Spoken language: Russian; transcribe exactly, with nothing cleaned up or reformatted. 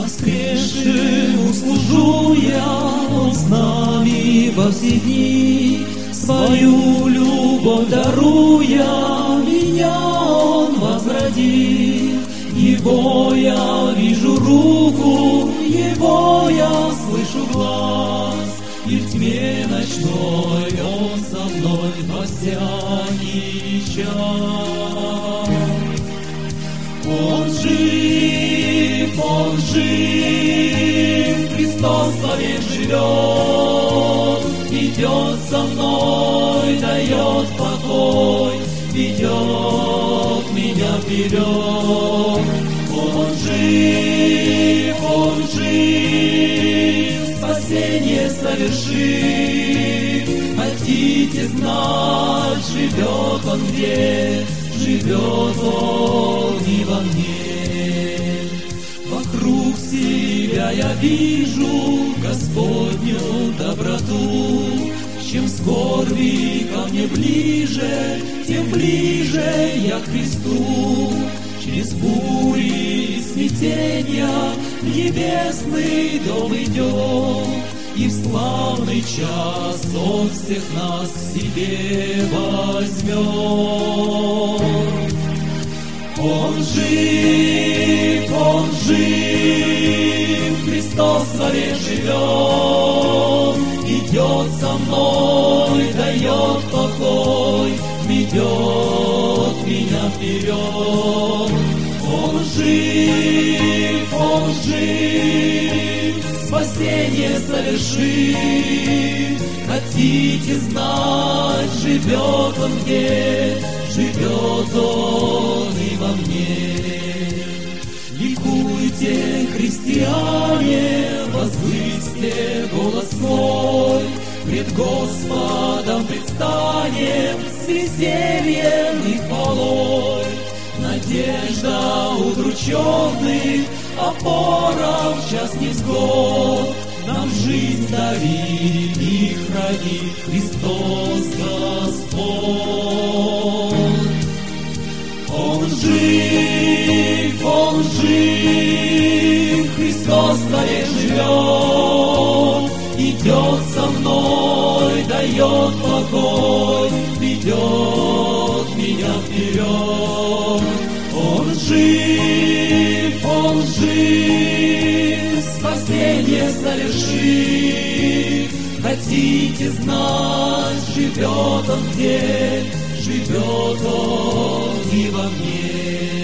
Воскресшему служу я, Он с нами во все дни. Свою любовь даруя, меня Он возродил. Его я вижу руку, Его я слышу глаз, и в тьме ночной Он со мной во всякий час. Он жив, Он жив, Христос вовек живет, идет со мной, дает покой, ведет меня вперед. Он жив, Он жив, спасение совершит. Хотите знать, живет Он где? Живет Он и во мне. Вокруг себя я вижу Господню доброту. Чем скорби ко мне ближе, тем ближе я к Христу. Через бури и смятения в небесный дом идем, и в славный час Он всех нас к себе возьмет. Он жив, Он жив, Христос вовек живет, идет со мной, дает покой, ведет меня вперед. Он жив, Он жив, спасение совершит. Хотите знать, живет Он где? Живет Он и во мне. Ликуйте, христиане, возвысьте голос свой, пред Господом предстанем с весельем и хвалой. Надежда удрученных, опора в час невзгод, нам жизнь дарит и хранит Христос Господь. Он жив, Он жив, Христос вовек живет, идет со мной, дает покой, ведет меня вперед. Он жив, Он жив, спасение совершит. Хотите знать, живет Он где? Живет Он и во мне.